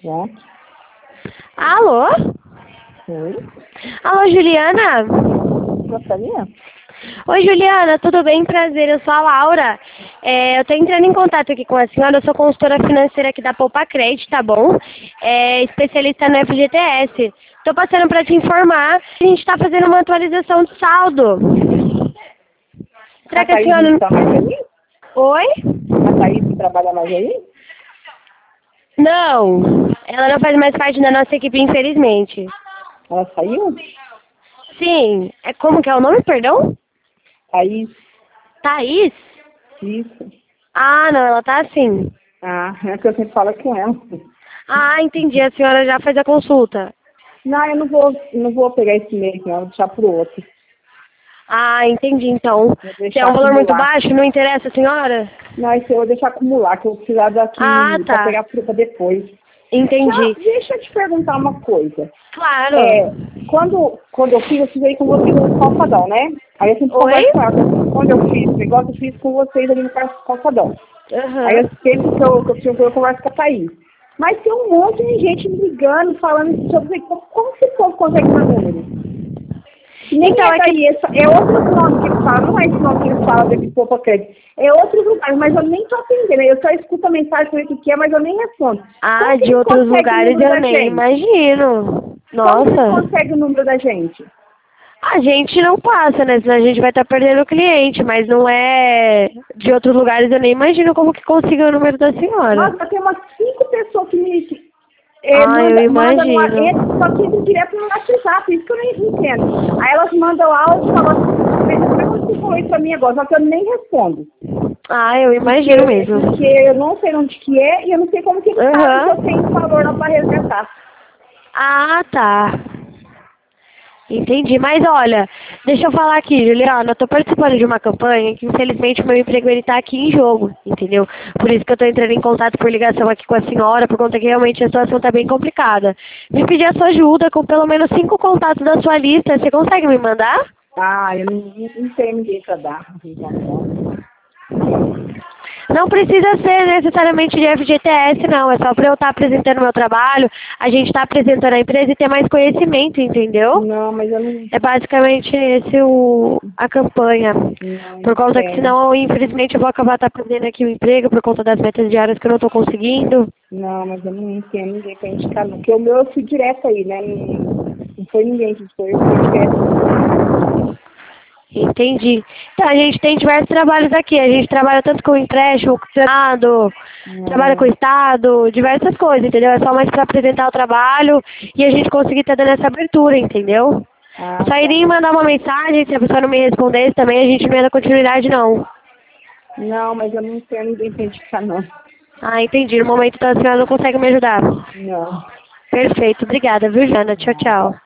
Pronto. Alô? Oi. Alô, Juliana? Gostaria? Oi, Juliana, tudo bem? Prazer, eu sou a Laura. Eu tô entrando em contato aqui com a senhora, eu sou consultora financeira aqui da Poupa Credit, tá bom? Especialista no FGTS. Tô passando para te informar que a gente tá fazendo uma atualização de saldo. Será que a Thaís senhora não não... está mais aí? Oi? A Thaís não trabalha mais aí? Não, ela não faz mais parte da nossa equipe, infelizmente. Ela saiu? Sim, como que é o nome, perdão? Thaís? Thaís? Isso. Ah, não, ela tá assim. Ah, é que eu sempre falo com ela. Ah, entendi, a senhora já fez a consulta. Não, eu não vou pegar esse mês, não. Vou deixar pro outro. Ah, entendi, então. Vou Se é deixar um valor muito acumular. baixo, não interessa a senhora? Não, esse eu vou deixar acumular, que eu vou precisar Ah, daqui pra tá. pegar fruta depois. Entendi. Deixa eu te perguntar uma coisa. Claro. Quando eu fiz, eu fiz aí com vocês no calçadão, né? Aí eu sempre Oi? converso com ela. Quando eu fiz o negócio, eu fiz com vocês ali no calçadão. Aí Aham. eu sempre que eu converso com a Thaís. Mas tem um monte de gente me ligando, falando sobre como que esse povo consegue meu número. Que nem Então, é é que... daí, é outros nomes que eles falam, não é esse nome que eles falam desse Poupa Credit. É outros lugares, mas eu nem tô atendendo. Eu só escuto a mensagem, sei o que é, mas eu nem respondo. Ah, Como que de eles outros conseguem o lugares número eu da nem gente? imagino. Como que eles Nossa. conseguem o número da gente? A gente não passa, né? Senão a gente vai estar perdendo o cliente, mas não é de outros lugares, eu nem imagino como que consiga o número da senhora. Nossa, tem umas 5 pessoas que me Ah, eu manda no imagino. só que entra direto no WhatsApp, isso que eu não entendo. Aí elas mandam áudio, falam assim, como você falou isso pra mim agora, só que eu nem respondo. Ah, eu Porque, imagino mesmo. porque eu não sei onde que é e eu não sei como que eles sabem que eu Aham. tenho valor lá para resgatar. Ah, tá. Entendi. Mas olha, deixa eu falar aqui, Juliana, eu tô participando de uma campanha que infelizmente o meu emprego ele tá aqui em jogo, entendeu? Por isso que eu tô entrando em contato por ligação aqui com a senhora, por conta que realmente a situação tá bem complicada. Me pedir a sua ajuda com pelo menos 5 contatos da sua lista, você consegue me mandar? Ah, eu não tenho ninguém para dar. Então, Não precisa ser necessariamente de FGTS, não. É só para eu estar apresentando o meu trabalho, a gente está apresentando a empresa e ter mais conhecimento, entendeu? não, mas eu não, É basicamente a campanha. não Por conta que tenho. senão, infelizmente, eu vou acabar perdendo aqui o emprego por conta das metas diárias que eu não estou conseguindo. Não, mas eu não tenho ninguém para indicar, não. Porque o meu eu fui direto aí, né? Não foi ninguém que foi, eu fui direto. Entendi. Então, a gente tem diversos trabalhos aqui. A gente trabalha tanto com empréstimo, com Senado, trabalha com o Não, Estado, diversas coisas, entendeu? É só mais para apresentar o trabalho e a gente conseguir estar dando essa abertura, entendeu? ah, Só tá. iria mandar uma mensagem, se a pessoa não me respondesse também, a gente não ia dar continuidade, não. Não, mas eu não tenho ninguém para indicar, não. Ah, entendi. No momento, então, a senhora não consegue me ajudar. Não. Perfeito. Obrigada, viu, Jana? Tchau, Ah, tá. tchau.